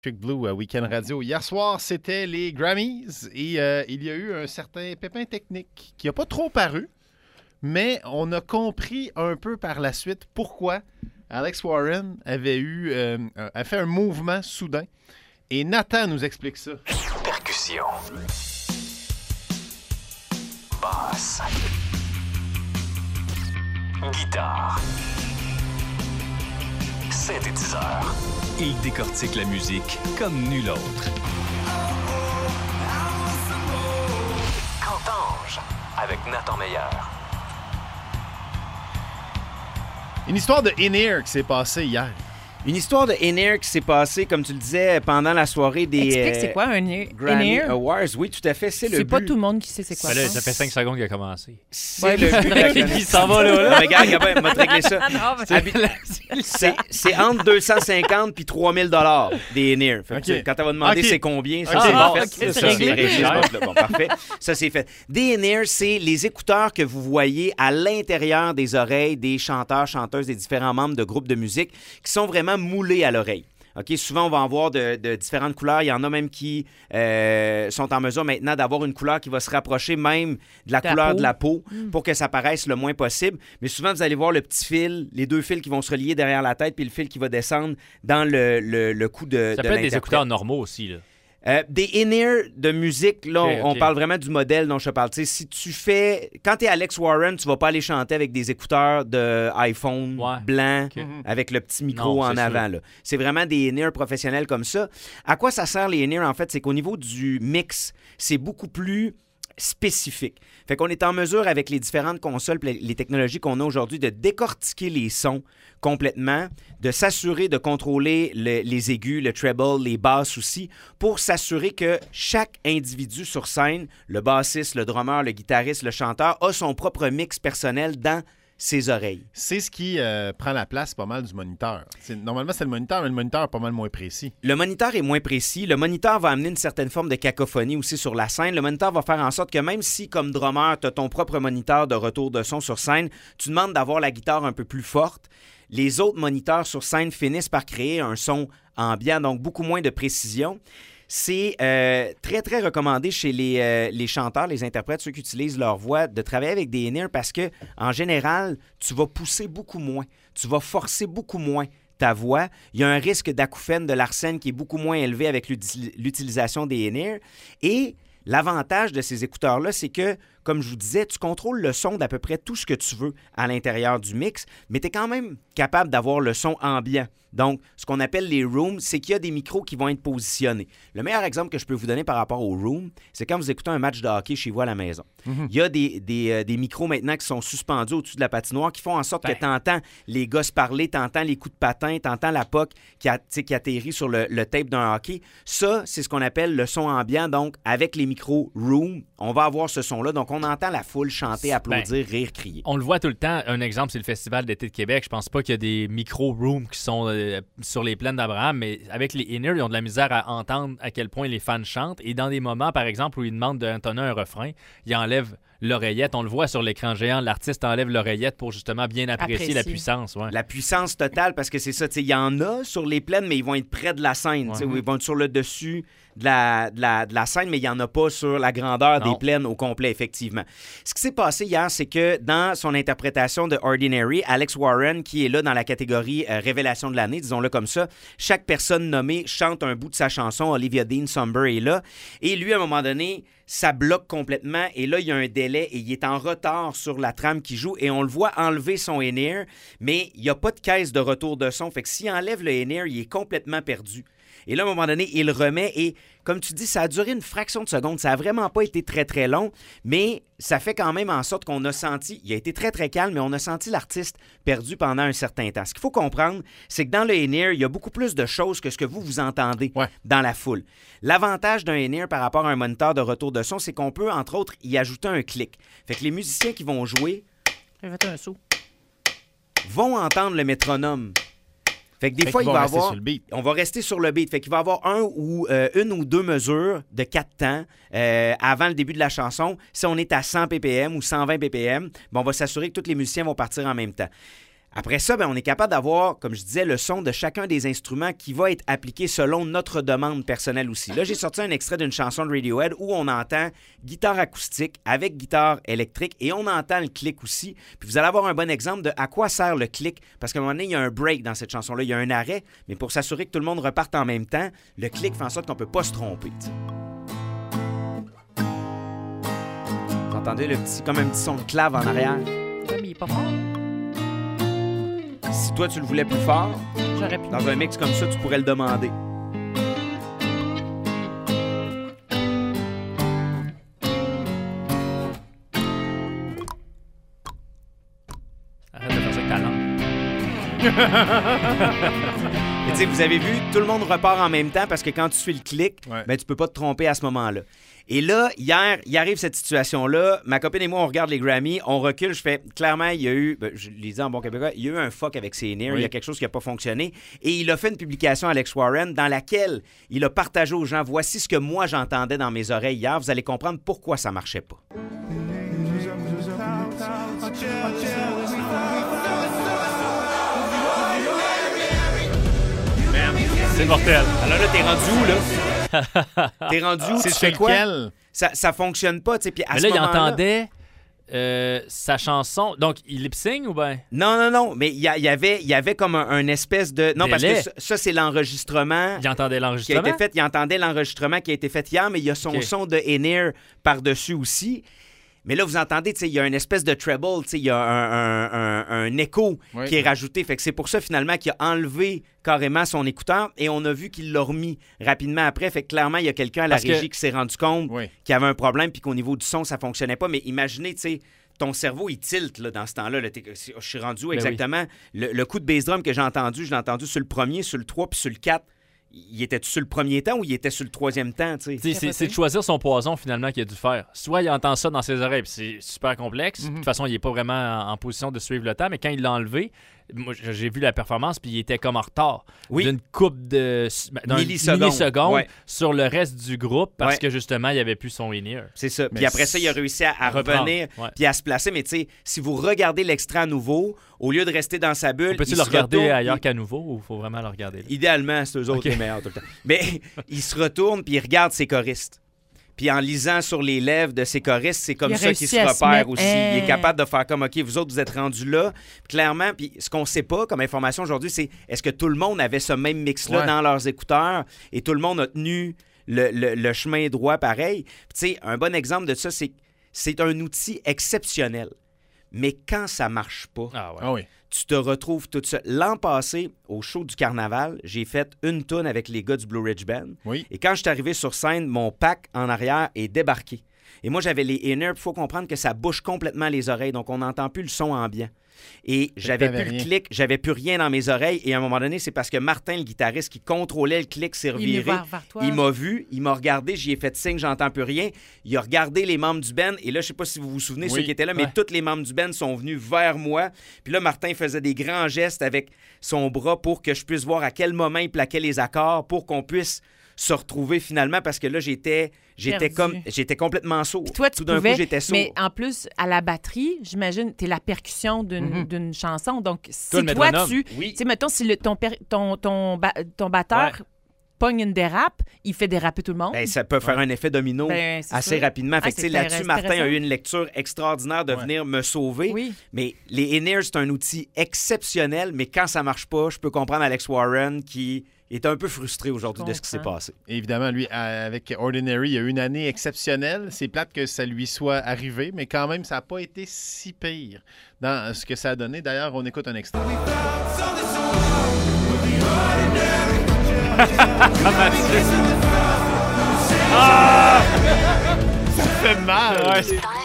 Chick Blue Weekend Radio. Hier soir, c'était les Grammys et il y a eu un certain pépin technique qui n'a pas trop paru, mais on a compris un peu par la suite pourquoi Alex Warren a fait un mouvement soudain. Et Nathan nous explique ça. Percussion. Basse. Guitare. Synthétiseur. Il décortique la musique comme nul autre. Qu'entends-je avec Nathan Meyer. Une histoire de In-Ear qui s'est passée hier. Une histoire de In-Ear qui s'est passée, comme tu le disais, pendant la soirée des Explique, c'est quoi un Grammy In-Ear? Awards. Oui, tout à fait, c'est le C'est but. pas tout le monde qui sait c'est quoi Ben là, ça. ça fait 5 secondes qu'il a commencé. C'est le but de la Il chronique. s'en va là. Non, mais regarde, Gabin, m'a réglé ça. Non, mais- C'est entre 250 puis 3000 $ des In-Ear. Fait que OK. quand tu vas demander OK. c'est combien, ça OK. c'est Ah, fait. OK, c'est Ça, réglé. ce bout-là. Bon, parfait. Ça c'est fait. Des In-Ear, c'est les écouteurs que vous voyez à l'intérieur des oreilles des chanteurs, chanteuses, des différents membres de groupes de musique qui sont vraiment moulés à l'oreille. OK, souvent, on va en voir de différentes couleurs. Il y en a même qui sont en mesure maintenant d'avoir une couleur qui va se rapprocher même de la couleur de la peau pour que ça paraisse le moins possible. Mais souvent, vous allez voir le petit fil, les deux fils qui vont se relier derrière la tête puis le fil qui va descendre dans le cou de Ça peut être des l'interprète. écouteurs normaux aussi, là. Des in-ear de musique, là, Ok, on ok. parle vraiment du modèle dont je te parle. Tu sais, si tu fais... Quand tu es Alex Warren, tu vas pas aller chanter avec des écouteurs de iPhone blanc avec le petit micro Non, en c'est avant. sûr. Là. C'est vraiment des in-ear professionnels comme ça. À quoi ça sert les in-ear, en fait? C'est qu'au niveau du mix, c'est beaucoup plus spécifique. Fait qu'on est en mesure, avec les différentes consoles et les technologies qu'on a aujourd'hui, de décortiquer les sons complètement, de s'assurer de contrôler les aigus, le treble, les basses aussi, pour s'assurer que chaque individu sur scène, le bassiste, le drummer, le guitariste, le chanteur, a son propre mix personnel dans ses oreilles. C'est ce qui prend la place pas mal du moniteur. Normalement, c'est le moniteur, mais le moniteur est pas mal moins précis. Le moniteur est moins précis. Le moniteur va amener une certaine forme de cacophonie aussi sur la scène. Le moniteur va faire en sorte que même si, comme drummer, tu as ton propre moniteur de retour de son sur scène, tu demandes d'avoir la guitare un peu plus forte. Les autres moniteurs sur scène finissent par créer un son ambiant, donc beaucoup moins de précision. C'est très, très recommandé chez les chanteurs, les interprètes, ceux qui utilisent leur voix, de travailler avec des in-ear parce que, en général, tu vas pousser beaucoup moins. Tu vas forcer beaucoup moins ta voix. Il y a un risque d'acouphène de l'arsène qui est beaucoup moins élevé avec l'utilisation des in-ear. Et l'avantage de ces écouteurs-là, c'est que, comme je vous disais, tu contrôles le son d'à peu près tout ce que tu veux à l'intérieur du mix, mais tu es quand même capable d'avoir le son ambiant. Donc, ce qu'on appelle les rooms, c'est qu'il y a des micros qui vont être positionnés. Le meilleur exemple que je peux vous donner par rapport aux rooms, c'est quand vous écoutez un match de hockey chez vous à la maison. Il y a des micros maintenant qui sont suspendus au-dessus de la patinoire qui font en sorte que tu entends les gars se parler, tu entends les coups de patin, tu entends la puck qui atterrit sur le tape d'un hockey. Ça, c'est ce qu'on appelle le son ambiant. Donc, avec les micros room, on va avoir ce son-là. Donc, on entend la foule chanter, applaudir, rire, crier. On le voit tout le temps. Un exemple, c'est le Festival d'été de Québec. Je pense pas qu'il y a des micro-rooms qui sont sur les plaines d'Abraham, mais avec les in-ear, ils ont de la misère à entendre à quel point les fans chantent. Et dans des moments, par exemple, où ils demandent d'entonner un refrain, ils enlèvent l'oreillette. On le voit sur l'écran géant. L'artiste enlève l'oreillette pour justement bien apprécier la puissance. Ouais. La puissance totale, parce que c'est ça. Il y en a sur les plaines, mais ils vont être près de la scène. Où ils vont être sur le dessus de la scène, mais il n'y en a pas sur la grandeur des plaines au complet, effectivement. Ce qui s'est passé hier, c'est que dans son interprétation de Ordinary, Alex Warren, qui est là dans la catégorie Révélation de l'année, disons-le comme ça, chaque personne nommée chante un bout de sa chanson. Olivia Dean Somber est là. Et lui, à un moment donné, ça bloque complètement. Et là, il y a un délai et il est en retard sur la trame qui joue. Et on le voit enlever son in-ear, mais il n'y a pas de caisse de retour de son. Fait que s'il enlève le in-ear, il est complètement perdu. Et là, à un moment donné, il remet et, comme tu dis, ça a duré une fraction de seconde. Ça n'a vraiment pas été très, très long, mais ça fait quand même en sorte qu'on a senti, il a été très, très calme, mais on a senti l'artiste perdu pendant un certain temps. Ce qu'il faut comprendre, c'est que dans le in-ear, il y a beaucoup plus de choses que ce que vous entendez dans la foule. L'avantage d'un in-ear par rapport à un moniteur de retour de son, c'est qu'on peut, entre autres, y ajouter un clic. Fait que les musiciens qui vont jouer vont entendre le métronome. Fait que des fois, il va avoir... On va rester sur le beat. Fait qu'il va avoir une ou deux mesures de 4 temps avant le début de la chanson. Si on est à 100 ppm ou 120 ppm, on va s'assurer que tous les musiciens vont partir en même temps. Après ça, on est capable d'avoir, comme je disais, le son de chacun des instruments qui va être appliqué selon notre demande personnelle aussi. Là, j'ai sorti un extrait d'une chanson de Radiohead où on entend guitare acoustique avec guitare électrique et on entend le click aussi. Puis vous allez avoir un bon exemple de à quoi sert le click. Parce qu'à un moment donné, il y a un break dans cette chanson-là, il y a un arrêt, mais pour s'assurer que tout le monde reparte en même temps, le click fait en sorte qu'on ne peut pas se tromper. T'sais. Vous entendez le petit, comme un petit son de clave en arrière? Ouais, mais il est pas fort. Si toi, tu le voulais plus fort, J'aurais pu. dans un mix comme ça, tu pourrais le demander. Arrête de faire ça avec ta langue. Et tu sais, vous avez vu, tout le monde repart en même temps parce que quand tu suis le clic, Ouais. tu peux pas te tromper à ce moment-là. Et là, hier, il arrive cette situation-là. Ma copine et moi, on regarde les Grammys, on recule. Je fais, clairement, il y a eu, je l'ai dit en bon québécois, il y a eu un fuck avec ses in-ears. Oui. Il y a quelque chose qui n'a pas fonctionné. Et il a fait une publication, Alex Warren, dans laquelle il a partagé aux gens, voici ce que moi j'entendais dans mes oreilles hier. Vous allez comprendre pourquoi ça marchait pas. C'est mortel. Alors là, t'es rendu où, là? T'es rendu où? C'est Tu fais chez quoi? lequel? Ça fonctionne pas, tu sais. Puis à Mais ce là, il moment-là- entendait sa chanson. Donc, il lip-sync ou bien? Non, mais il y avait comme un espèce de... Non, parce Délai. que ça, c'est l'enregistrement Il entendait qui a l'enregistrement? été fait. Il entendait l'enregistrement qui a été fait hier, mais il y a son OK. son de in-ear par-dessus aussi. Mais là, vous entendez, tu sais, il y a une espèce de treble, tu sais, il y a un écho Oui. qui est rajouté. Fait que c'est pour ça, finalement, qu'il a enlevé carrément son écouteur et on a vu qu'il l'a remis rapidement après. Fait que clairement, il y a quelqu'un à la Parce que- régie qui s'est rendu compte Oui. qu'il y avait un problème puis qu'au niveau du son, ça fonctionnait pas. Mais imaginez, tu sais, ton cerveau, il tilte là, dans ce temps-là. Là, je suis rendu où exactement? Le coup de bass drum que j'ai entendu, je l'ai entendu sur le premier, sur le 3 puis sur le 4. Il était sur le premier temps ou il était sur le troisième temps, tu sais? Tu sais, c'est de choisir son poison finalement qu'il a dû faire. Soit il entend ça dans ses oreilles, puis c'est super complexe. De toute façon, il n'est pas vraiment en position de suivre le temps, mais quand il l'a enlevé, moi j'ai vu la performance, puis il était comme en retard Oui. d'une coupe de d'un Millisecondes. Ouais. sur le reste du groupe parce Ouais. que justement, il n'y avait plus son in-ear. C'est ça. Mais Puis après ça, il a réussi à reprendre. revenir Ouais. puis à se placer. Mais tu sais, si vous regardez l'extrait à nouveau, au lieu de rester dans sa bulle, On peut-tu il le se regarder retourne, ailleurs puis- qu'à nouveau ou il faut vraiment le regarder là? Idéalement, c'est eux autres Ok. les meilleurs tout le temps. Mais il se retourne puis il regarde ses choristes. Puis en lisant sur les lèvres de ses choristes, c'est comme Il a ça qu'il se réussi à se repère mettre- aussi. Il est capable de faire comme, OK, vous autres, vous êtes rendus là. Puis clairement, puis ce qu'on sait pas comme information aujourd'hui, c'est est-ce que tout le monde avait ce même mix-là Ouais. dans leurs écouteurs et tout le monde a tenu le chemin droit pareil. Puis tu sais, un bon exemple de ça, c'est un outil exceptionnel. Mais quand ça marche pas, Ah ouais. Ah oui. tu te retrouves tout seul. L'an passé, au show du Carnaval, j'ai fait une toune avec les gars du Blue Ridge Band. Oui. Et quand je suis arrivé sur scène, mon pack en arrière est débarqué. Et moi, j'avais les in-ears. Il faut comprendre que ça bouche complètement les oreilles, donc on n'entend plus le son ambiant. Et j'avais t'avais plus le rien. clic, j'avais plus rien dans mes oreilles. Et à un moment donné, c'est parce que Martin, le guitariste qui contrôlait le clic, s'est Il est reviré. vers toi. Il m'a vu, il m'a regardé, j'y ai fait signe, j'entends plus rien. Il a regardé les membres du band et là, je sais pas si vous vous souvenez, Oui, ceux qui étaient là, mais ouais. tous les membres du band sont venus vers moi. Puis là, Martin faisait des grands gestes avec son bras pour que je puisse voir à quel moment il plaquait les accords pour qu'on puisse se retrouver finalement parce que là, j'étais complètement sourd. Puis toi, tu Tout d'un pouvais, coup, j'étais sourd. mais en plus, à la batterie, j'imagine, t'es la percussion d'une chanson. Donc, si Toi, le toi, métronome. tu Oui. sais, mettons, si ton batteur Ouais. pogne une dérape, il fait déraper tout le monde. Ben, ça peut faire un effet domino Ben, c'est assez sûr. rapidement. Ah, Fait que, tu sais, c'est là-dessus, Martin a eu intéressant. une lecture extraordinaire de Ouais. venir me sauver. Oui. Mais les in-ears, c'est un outil exceptionnel, mais quand ça marche pas, je peux comprendre Alex Warren qui est un peu frustré aujourd'hui de ce qui s'est comprends. passé. Évidemment, lui, avec Ordinary, il y a eu une année exceptionnelle. C'est plate que ça lui soit arrivé, mais quand même, ça n'a pas été si pire dans ce que ça a donné. D'ailleurs, on écoute un extrait. Ça fait mal! Ouais. Dans